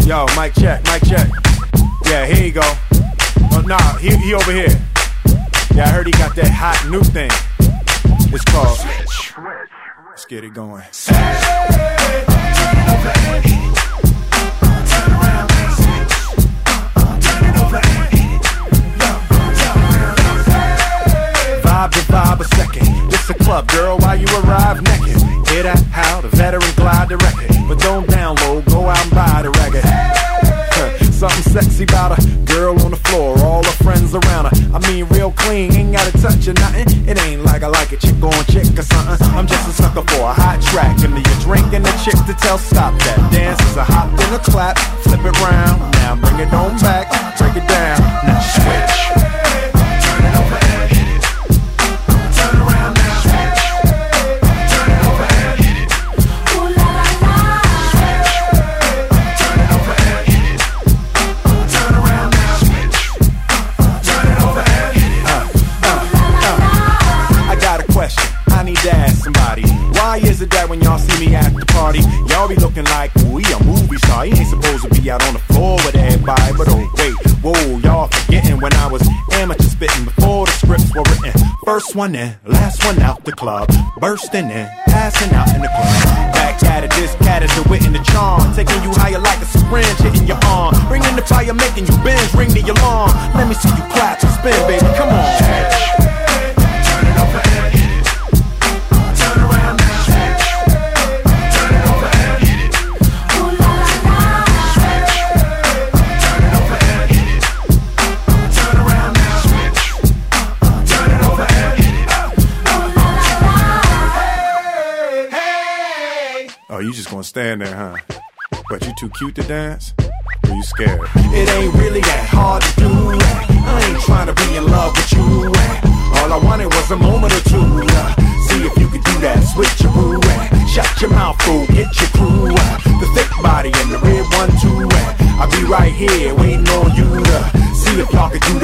Yo, mic check, mic check. Yeah, here you go. Oh, nah, he over here. Yeah, I heard he got that hot new thing. It's called Switch. Let's get it going. Hey, turn it over and hit it. Turn around and switch. Turn it over and hit it. Vibe to vibe a second. This a club, girl, while you arrive naked. Hear that? How the veteran glide the record. But don't download, go out and buy the record. Something sexy about a girl on the floor, all her friends around her. I mean real clean, ain't gotta touch or nothing. It ain't like I like a chick on chick or something. I'm just a sucker for a hot track. And you're drinking the chick to tell stop that. Dance is a hop and a clap, flip it round. Now bring it on back, break it down. Now switch. Turn it over and hit it. Turn around now. Switch. Turn it over and hit it. Ooh la la la. Switch. Turn it over and hit it. Turn around now. Switch. Turn it over and hit it. I got a question. I need to ask somebody. Why is it that when y'all see me at the party, y'all be looking like, ooh, he a movie star? He ain't supposed to be out on the floor with everybody. But oh wait, whoa, y'all forgetting when I was amateur spitting before the scripts were written. First one in, last one out the club, bursting in, passing out in the club. Back at it, this cat is the wit and the charm, taking you higher like a syringe hitting your arm, bringing the fire, making you bend, ring the alarm. Let me see you clap and spin, baby, come on. Turn it over and hit it. Turn around now. Turn it over and hit it. Ooh la la la. Switch. Turn it over and hit it. Turn around now. Switch. Turn it over and hit it. Ooh la la la. Hey, hey. Oh, you just gonna stand there, huh? But you too cute to dance? Or you scared? It ain't really that hard to do. I ain't trying to be in love with you. All I wanted was a moment or two. See if you could do that switcheroo. Shut your mouth, fool, get your crew. The thick body and the red one too. I'll be right here waiting on you to see if y'all could do